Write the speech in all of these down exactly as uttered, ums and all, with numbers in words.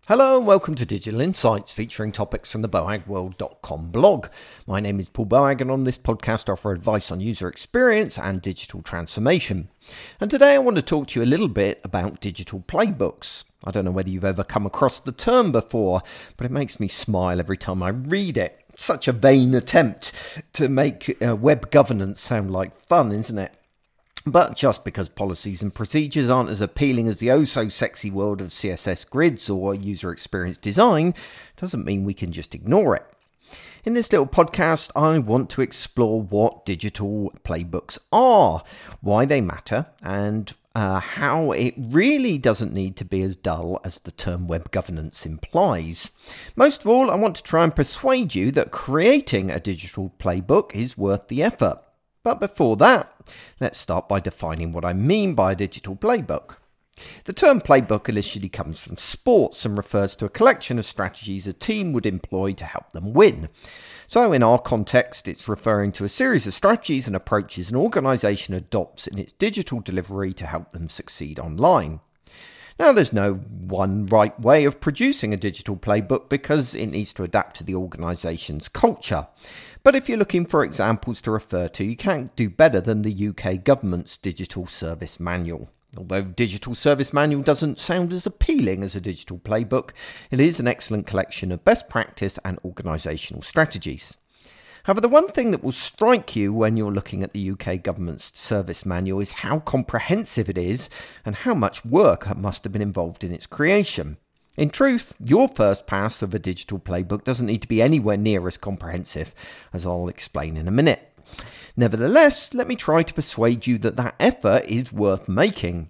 Hello and welcome to Digital Insights, featuring topics from the boag world dot com blog. My name is Paul Boag, and on this podcast I offer advice on user experience and digital transformation. And today I want to talk to you a little bit about digital playbooks. I don't know whether you've ever come across the term before, but it makes me smile every time I read it. Such a vain attempt to make uh, web governance sound like fun, isn't it? But just because policies and procedures aren't as appealing as the oh-so-sexy world of C S S grids or user experience design, doesn't mean we can just ignore it. In this little podcast, I want to explore what digital playbooks are, why they matter, and uh, how it really doesn't need to be as dull as the term web governance implies. Most of all, I want to try and persuade you that creating a digital playbook is worth the effort. But before that, let's start by defining what I mean by a digital playbook. The term playbook initially comes from sports and refers to a collection of strategies a team would employ to help them win. So in our context, it's referring to a series of strategies and approaches an organisation adopts in its digital delivery to help them succeed online. Now, there's no one right way of producing a digital playbook because it needs to adapt to the organisation's culture. But if you're looking for examples to refer to, you can't do better than the U K government's Digital Service Manual. Although Digital Service Manual doesn't sound as appealing as a digital playbook, it is an excellent collection of best practice and organisational strategies. However, the one thing that will strike you when you're looking at the U K government's service manual is how comprehensive it is and how much work must have been involved in its creation. In truth, your first pass of a digital playbook doesn't need to be anywhere near as comprehensive, as I'll explain in a minute. Nevertheless, let me try to persuade you that that effort is worth making.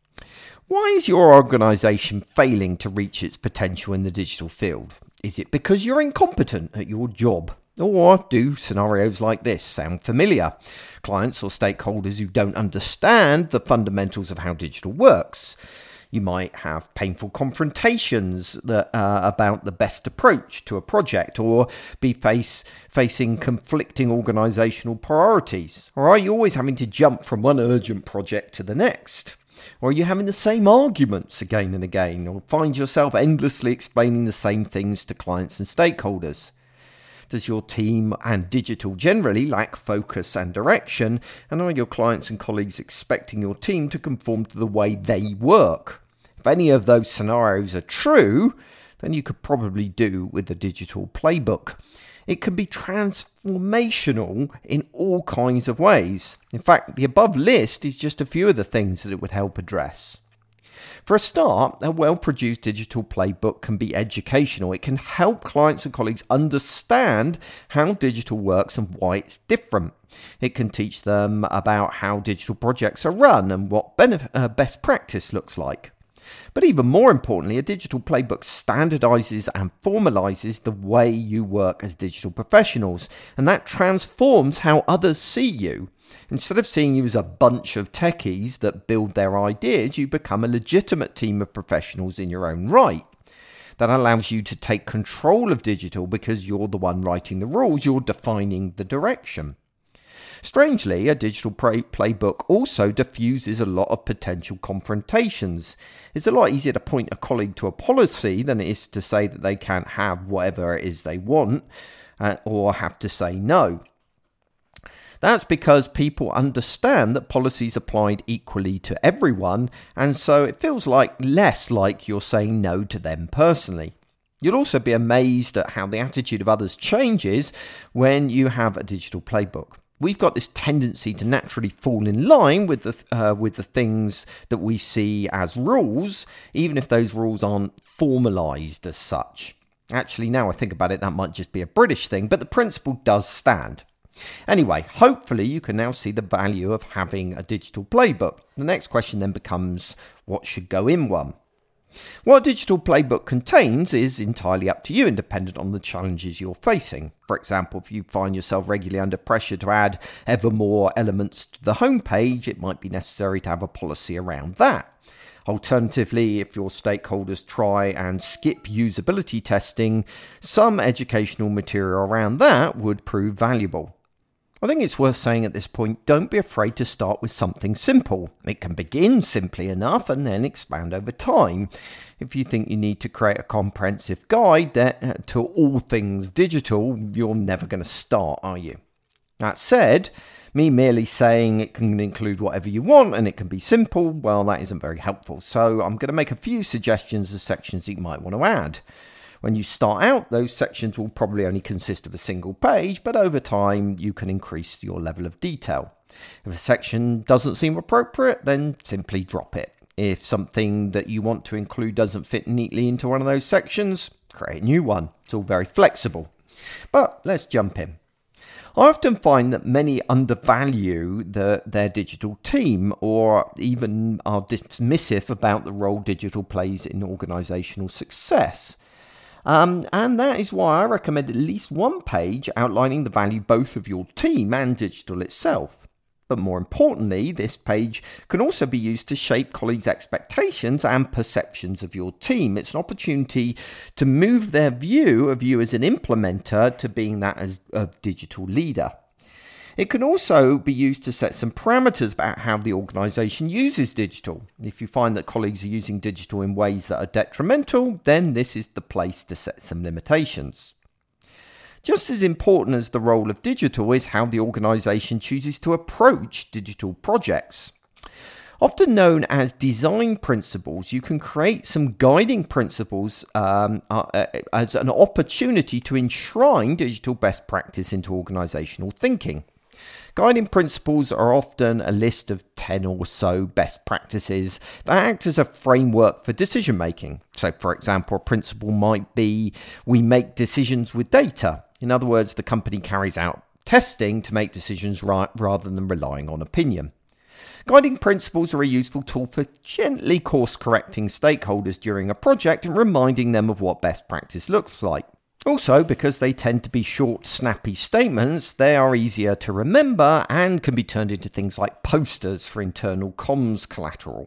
Why is your organisation failing to reach its potential in the digital field? Is it because you're incompetent at your job? Or do scenarios like this sound familiar? Clients or stakeholders who don't understand the fundamentals of how digital works. You might have painful confrontations that, uh, about the best approach to a project, or be face, facing conflicting organisational priorities. Or are you always having to jump from one urgent project to the next? Or are you having the same arguments again and again, or find yourself endlessly explaining the same things to clients and stakeholders? Does your team and digital generally lack focus and direction? And are your clients and colleagues expecting your team to conform to the way they work? If any of those scenarios are true, then you could probably do with a digital playbook. It can be transformational in all kinds of ways. In fact, the above list is just a few of the things that it would help address. For a start, a well-produced digital playbook can be educational. It can help clients and colleagues understand how digital works and why it's different. It can teach them about how digital projects are run and what benef- uh, best practice looks like. But even more importantly, a digital playbook standardizes and formalizes the way you work as digital professionals, and that transforms how others see you. Instead of seeing you as a bunch of techies that build their ideas, you become a legitimate team of professionals in your own right. That allows you to take control of digital because you're the one writing the rules, you're defining the direction. Strangely, a digital play- playbook also diffuses a lot of potential confrontations. It's a lot easier to point a colleague to a policy than it is to say that they can't have whatever it is they want, uh, or have to say no. That's because people understand that policies applied equally to everyone, and so it feels like less like you're saying no to them personally. You'll also be amazed at how the attitude of others changes when you have a digital playbook. We've got this tendency to naturally fall in line with the uh, with the things that we see as rules, even if those rules aren't formalised as such. Actually, now I think about it, that might just be a British thing, but the principle does stand. Anyway, hopefully you can now see the value of having a digital playbook. The next question then becomes, what should go in one? What a digital playbook contains is entirely up to you, independent on the challenges you're facing. For example, if you find yourself regularly under pressure to add ever more elements to the homepage, it might be necessary to have a policy around that. Alternatively, if your stakeholders try and skip usability testing, some educational material around that would prove valuable. I think it's worth saying at this point, don't be afraid to start with something simple. It can begin simply enough and then expand over time. If you think you need to create a comprehensive guide that, to all things digital, you're never going to start, are you? That said, me merely saying it can include whatever you want and it can be simple, well, that isn't very helpful. So I'm going to make a few suggestions of sections that you might want to add. When you start out, those sections will probably only consist of a single page, but over time you can increase your level of detail. If a section doesn't seem appropriate, then simply drop it. If something that you want to include doesn't fit neatly into one of those sections, create a new one. It's all very flexible. But let's jump in. I often find that many undervalue the, their digital team or even are dismissive about the role digital plays in organisational success. Um, and that is why I recommend at least one page outlining the value both of your team and digital itself. But more importantly, this page can also be used to shape colleagues' expectations and perceptions of your team. It's an opportunity to move their view of you as an implementer to being that as a digital leader. It can also be used to set some parameters about how the organisation uses digital. If you find that colleagues are using digital in ways that are detrimental, then this is the place to set some limitations. Just as important as the role of digital is how the organisation chooses to approach digital projects. Often known as design principles, you can create some guiding principles um, uh, as an opportunity to enshrine digital best practice into organisational thinking. Guiding principles are often a list of ten or so best practices that act as a framework for decision making. So, for example, a principle might be we make decisions with data. In other words, the company carries out testing to make decisions right rather than relying on opinion. Guiding principles are a useful tool for gently course-correcting stakeholders during a project and reminding them of what best practice looks like. Also, because they tend to be short, snappy statements, they are easier to remember and can be turned into things like posters for internal comms collateral.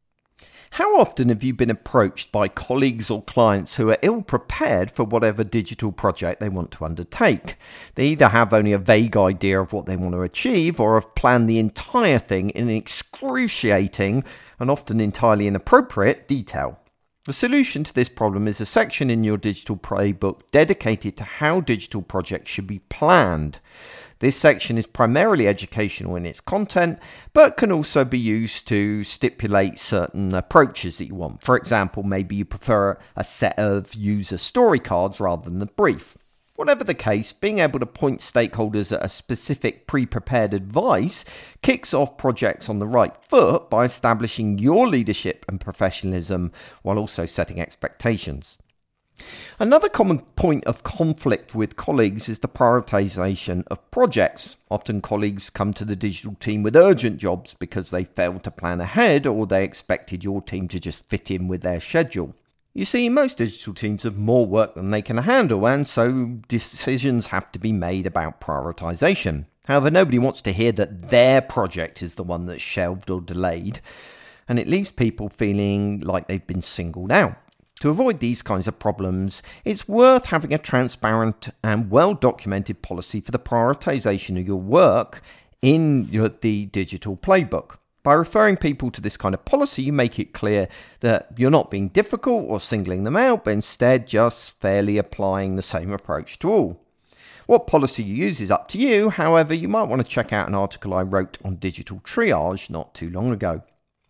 How often have you been approached by colleagues or clients who are ill-prepared for whatever digital project they want to undertake? They either have only a vague idea of what they want to achieve or have planned the entire thing in excruciating and often entirely inappropriate detail. The solution to this problem is a section in your digital playbook dedicated to how digital projects should be planned. This section is primarily educational in its content, but can also be used to stipulate certain approaches that you want. For example, maybe you prefer a set of user story cards rather than a brief. Whatever the case, being able to point stakeholders at a specific pre-prepared advice kicks off projects on the right foot by establishing your leadership and professionalism while also setting expectations. Another common point of conflict with colleagues is the prioritization of projects. Often colleagues come to the digital team with urgent jobs because they failed to plan ahead or they expected your team to just fit in with their schedule. You see, most digital teams have more work than they can handle, and so decisions have to be made about prioritization. However, nobody wants to hear that their project is the one that's shelved or delayed, and it leaves people feeling like they've been singled out. To avoid these kinds of problems, it's worth having a transparent and well-documented policy for the prioritization of your work in your, the digital playbook. By referring people to this kind of policy, you make it clear that you're not being difficult or singling them out, but instead just fairly applying the same approach to all. What policy you use is up to you. However, you might want to check out an article I wrote on digital triage not too long ago.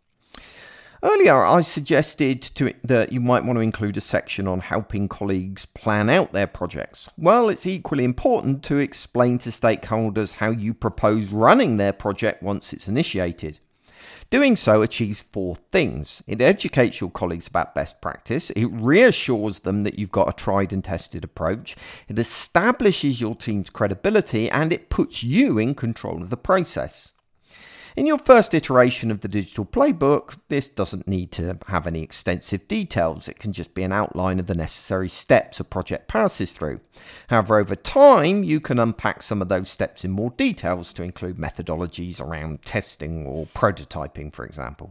Earlier, I suggested to that you might want to include a section on helping colleagues plan out their projects. Well, it's equally important to explain to stakeholders how you propose running their project once it's initiated. Doing so achieves four things. It educates your colleagues about best practice, it reassures them that you've got a tried and tested approach, it establishes your team's credibility, and it puts you in control of the process. In your first iteration of the digital playbook, this doesn't need to have any extensive details. It can just be an outline of the necessary steps a project passes through. However, over time, you can unpack some of those steps in more details to include methodologies around testing or prototyping, for example.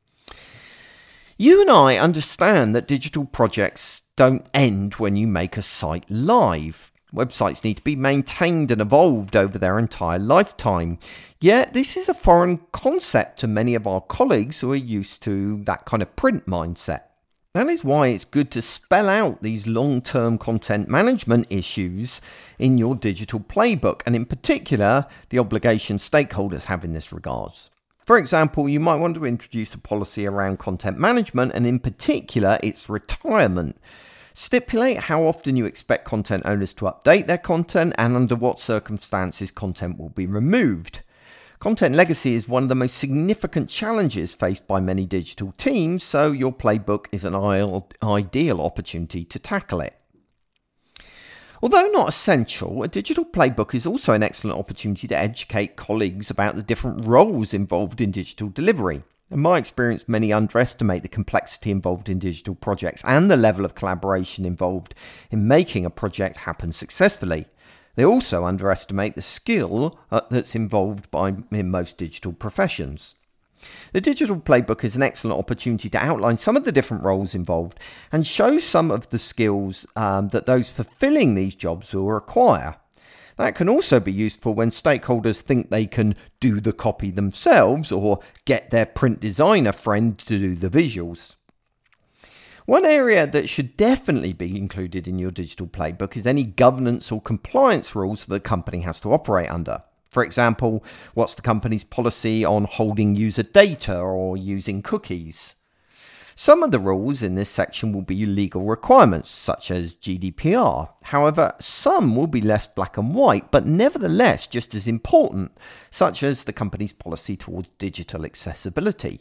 You and I understand that digital projects don't end when you make a site live. Websites need to be maintained and evolved over their entire lifetime. Yet this is a foreign concept to many of our colleagues who are used to that kind of print mindset. That is why it's good to spell out these long-term content management issues in your digital playbook, and in particular, the obligations stakeholders have in this regard. For example, you might want to introduce a policy around content management, and in particular, its retirement. Stipulate how often you expect content owners to update their content and under what circumstances content will be removed. Content legacy is one of the most significant challenges faced by many digital teams, so your playbook is an ideal opportunity to tackle it. Although not essential, a digital playbook is also an excellent opportunity to educate colleagues about the different roles involved in digital delivery. In my experience, many underestimate the complexity involved in digital projects and the level of collaboration involved in making a project happen successfully. They also underestimate the skill uh, that's involved by, in most digital professions. The digital playbook is an excellent opportunity to outline some of the different roles involved and show some of the skills um, that those fulfilling these jobs will require. That can also be useful when stakeholders think they can do the copy themselves or get their print designer friend to do the visuals. One area that should definitely be included in your digital playbook is any governance or compliance rules that the company has to operate under. For example, what's the company's policy on holding user data or using cookies? Some of the rules in this section will be legal requirements, such as G D P R. However, some will be less black and white, but nevertheless just as important, such as the company's policy towards digital accessibility.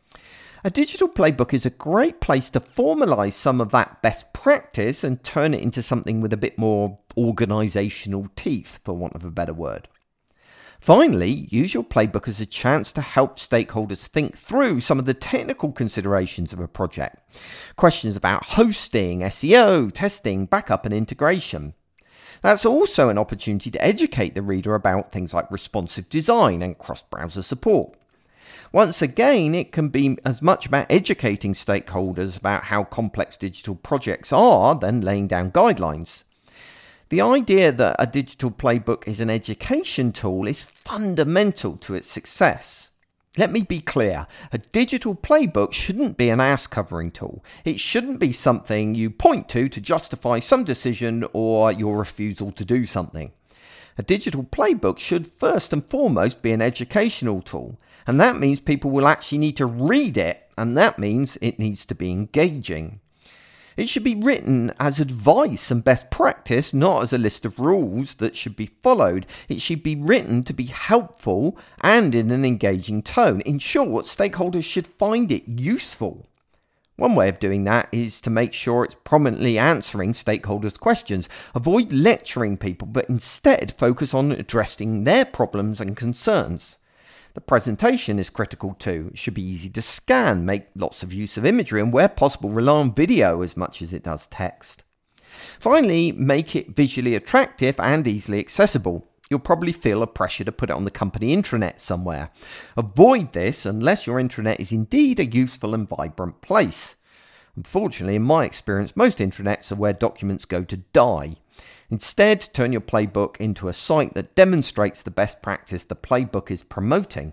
A digital playbook is a great place to formalize some of that best practice and turn it into something with a bit more organizational teeth, for want of a better word. Finally, use your playbook as a chance to help stakeholders think through some of the technical considerations of a project. Questions about hosting, S E O, testing, backup and integration. That's also an opportunity to educate the reader about things like responsive design and cross-browser support. Once again, it can be as much about educating stakeholders about how complex digital projects are than laying down guidelines. The idea that a digital playbook is an education tool is fundamental to its success. Let me be clear, a digital playbook shouldn't be an ass-covering tool. It shouldn't be something you point to to justify some decision or your refusal to do something. A digital playbook should first and foremost be an educational tool, and that means people will actually need to read it, and that means it needs to be engaging. It should be written as advice and best practice, not as a list of rules that should be followed. It should be written to be helpful and in an engaging tone. In short, stakeholders should find it useful. One way of doing that is to make sure it's prominently answering stakeholders' questions. Avoid lecturing people, but instead focus on addressing their problems and concerns. The presentation is critical too. It should be easy to scan, make lots of use of imagery, and where possible rely on video as much as it does text. Finally, make it visually attractive and easily accessible. You'll probably feel a pressure to put it on the company intranet somewhere. Avoid this unless your intranet is indeed a useful and vibrant place. Unfortunately, in my experience, most intranets are where documents go to die. Instead, turn your playbook into a site that demonstrates the best practice the playbook is promoting.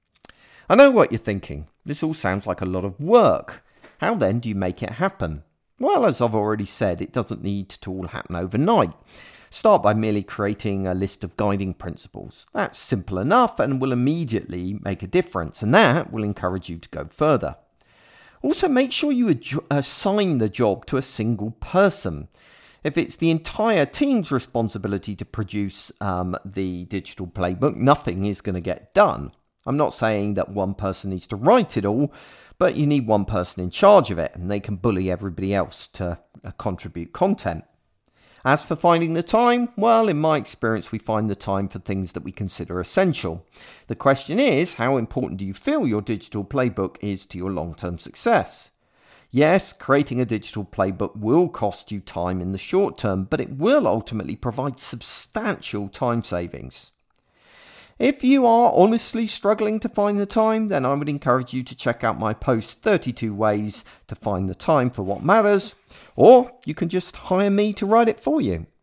I know what you're thinking. This all sounds like a lot of work. How then do you make it happen? Well, as I've already said, it doesn't need to all happen overnight. Start by merely creating a list of guiding principles. That's simple enough and will immediately make a difference, and that will encourage you to go further. Also, make sure you ad- assign the job to a single person. If it's the entire team's responsibility to produce um, the digital playbook, nothing is going to get done. I'm not saying that one person needs to write it all, but you need one person in charge of it, and they can bully everybody else to uh, contribute content. As for finding the time, well, in my experience, we find the time for things that we consider essential. The question is, how important do you feel your digital playbook is to your long-term success? Yes, creating a digital playbook will cost you time in the short term, but it will ultimately provide substantial time savings. If you are honestly struggling to find the time, then I would encourage you to check out my post thirty-two ways to find the time for what matters, or you can just hire me to write it for you.